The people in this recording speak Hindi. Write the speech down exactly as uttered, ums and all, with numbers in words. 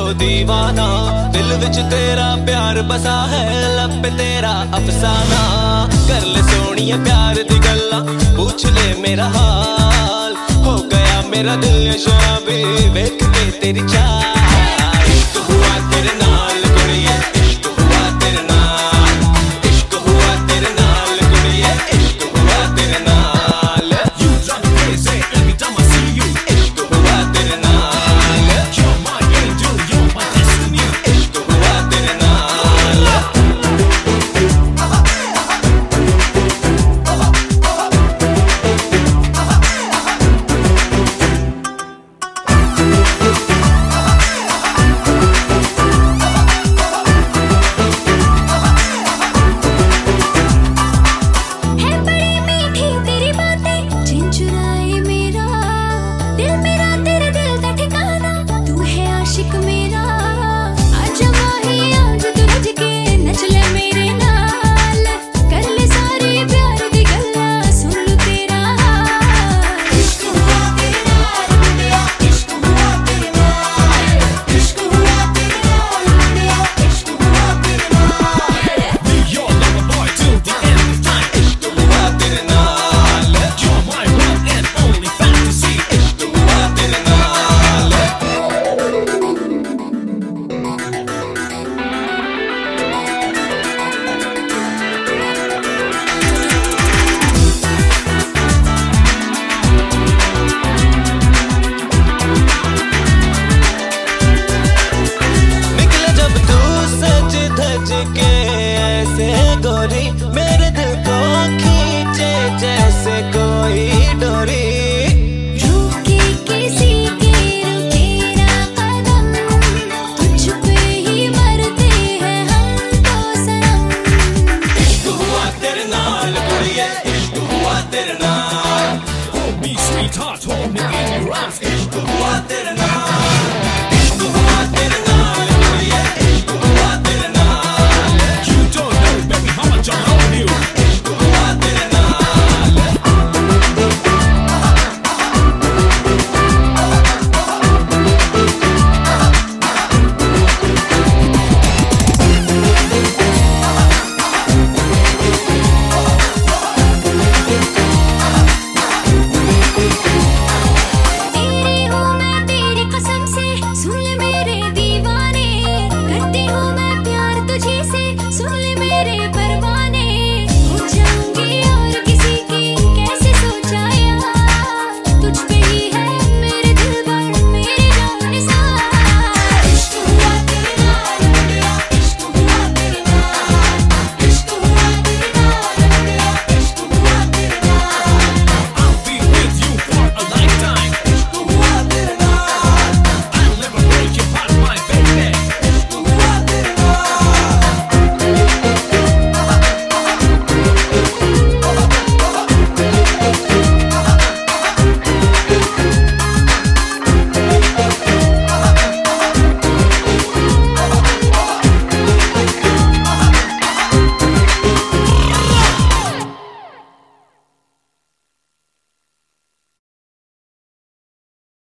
दीवाना, दिल विच तेरा प्यार बसा है, लब पे तेरा अफसाना। कर ले सोनिया प्यार दी गल्ला, पूछ ले मेरा हाल, हो गया मेरा दिल शराबी वेख के तेरी चाल। इश्क हुआ तेरे नाल कुड़िए, इश्क हुआ तेरे नाल, इश्क हुआ तेरे नाल कुड़िए, इश्क हुआ तेरे नाल। You drive me crazy every time I see you. इश्क हुआ तेरे नाल, you're my angel, you're my destiny. इश्क हुआ तेरे नाल। मेरे दिल को खींचे जैसे कोई डोरी, रुके किसी के रुके ना कदम, तुझ पे ही मरते हैं हम तो सनम। इश्क हुआ तेरे नाल कुड़िए, इश्क हुआ तेरे नाल। Hold me sweetheart, hold me in your arms.